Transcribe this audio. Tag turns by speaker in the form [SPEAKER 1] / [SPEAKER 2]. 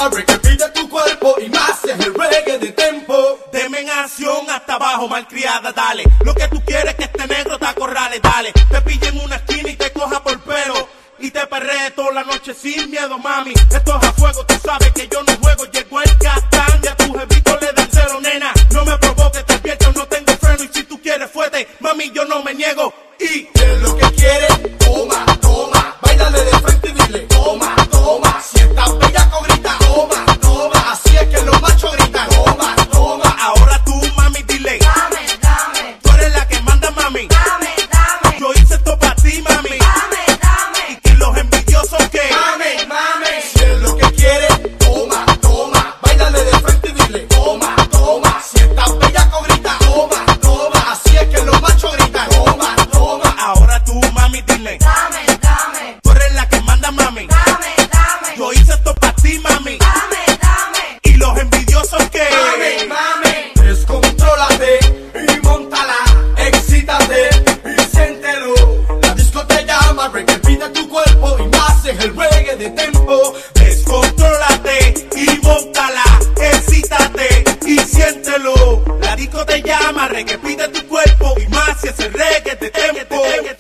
[SPEAKER 1] llama, reggae pide tu cuerpo y más si es el reggae de tempo.
[SPEAKER 2] Deme en acción hasta abajo, malcriada, dale. Lo que tú quieres que este negro te acorrale, dale. Te pille en una esquina y te coja por pelo y te perree toda la noche sin miedo, mami. Esto es a fuego, tú sabes que yo no juego. Llegó el catán, ya tu jevito le da el cero, nena. No me provoques, te advierto, no tengo freno. Y si tú quieres fuerte, mami, yo no me niego. Y
[SPEAKER 1] ¿qué es lo que quieres? Toma, toma, báilale de frente y dile toma, toma. Si estás bellaco grita toma, toma. Así es que los machos gritan toma, toma.
[SPEAKER 2] ahora tú, mami, dile
[SPEAKER 3] Dame, dame,
[SPEAKER 2] tú eres la que manda, mami.
[SPEAKER 3] dame, dame,
[SPEAKER 2] Yo hice esto para ti, mami.
[SPEAKER 3] dame, dame,
[SPEAKER 2] Y los envidiosos que
[SPEAKER 1] Mame, mame, si es lo que quieres, toma, toma, báilale de frente y dile toma, toma. Si estás bellaco grita toma, toma. Así es que los machos gritan toma, toma.
[SPEAKER 2] ahora tú, mami, dile
[SPEAKER 3] dame, dame,
[SPEAKER 2] tú eres la que manda, mami.
[SPEAKER 3] dame, dame,
[SPEAKER 2] Yo hice esto para ti, mami.
[SPEAKER 3] dame, dame,
[SPEAKER 2] Y los envidiosos que
[SPEAKER 1] Mame, mame, descontrólate y móntala, excítate y siéntelo. La disco te llama, reggae pide tu cuerpo y más es el reggae de tempo.
[SPEAKER 2] descontrólate y móntala, excítate y siéntelo. La disco te llama, reggae pide tu cuerpo y más si es el reggae de tempo.